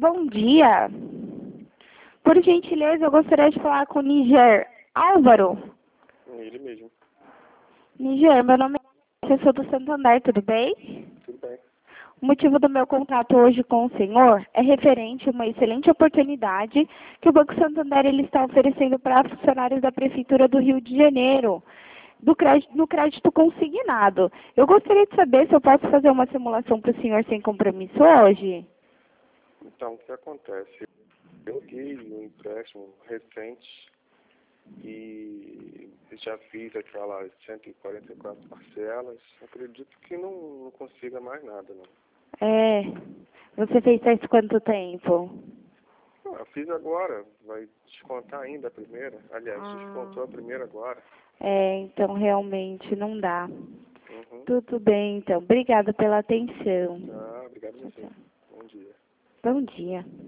Bom dia. Por gentileza, eu gostaria de falar com o Níger Álvaro. Ele mesmo. Níger, meu nome é professor do Santander, tudo bem? Tudo bem. O motivo do meu contato hoje com o senhor é referente a uma excelente oportunidade que o Banco Santander ele está oferecendo para funcionários da Prefeitura do Rio de Janeiro, no crédito consignado. Eu gostaria de saber se eu posso fazer uma simulação para o senhor sem compromisso hoje. Então, o que acontece? Eu peguei um empréstimo recente e já fiz aquelas 144 parcelas. Acredito que não consiga mais nada, não. Você fez faz quanto tempo? Eu fiz agora, vai descontar ainda a primeira. Aliás, descontou a primeira agora. Então realmente não dá. Uhum. Tudo bem, então. Obrigada pela atenção. Obrigado a você. Bom dia. Bom dia.